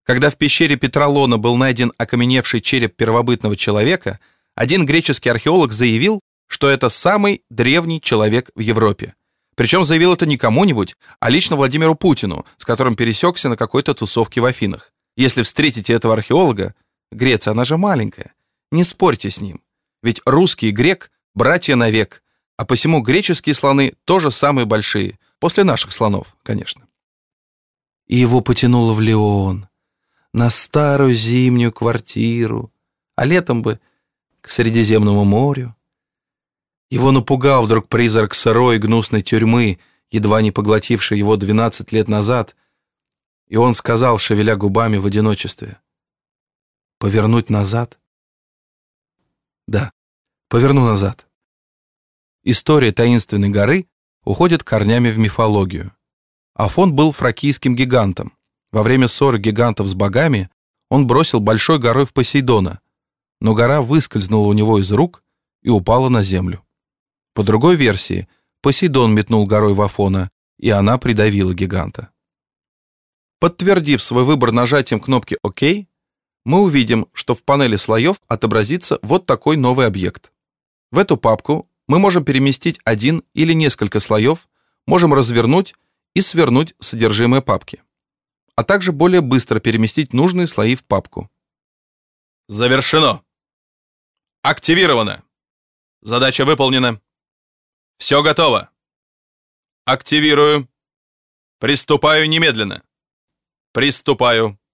Когда в пещере Петралона был найден окаменевший череп первобытного человека, один греческий археолог заявил, что это самый древний человек в Европе. Причем заявил это не кому-нибудь, а лично Владимиру Путину, с которым пересекся на какой-то тусовке в Афинах. Если встретите этого археолога, Греция, она же маленькая, не спорьте с ним. Ведь русский и грек – братья навек, а посему греческие слоны тоже самые большие, после наших слонов, конечно. И его потянуло в Лион, на старую зимнюю квартиру, а летом бы к Средиземному морю. Его напугал вдруг призрак сырой и гнусной тюрьмы, едва не поглотившей его 12 лет назад, и он сказал, шевеля губами в одиночестве: «Повернуть назад?» Да, поверну назад. История таинственной горы уходит корнями в мифологию. Афон был фракийским гигантом. Во время ссоры гигантов с богами он бросил большой горой в Посейдона, но гора выскользнула у него из рук и упала на землю. По другой версии, Посейдон метнул горой в Афона, и она придавила гиганта. Подтвердив свой выбор нажатием кнопки «Ок», мы увидим, что в панели слоев отобразится вот такой новый объект. В эту папку мы можем переместить один или несколько слоев, можем развернуть и свернуть содержимое папки, а также более быстро переместить нужные слои в папку. Завершено. Активировано. Задача выполнена. Все готово. Активирую. Приступаю немедленно. Приступаю.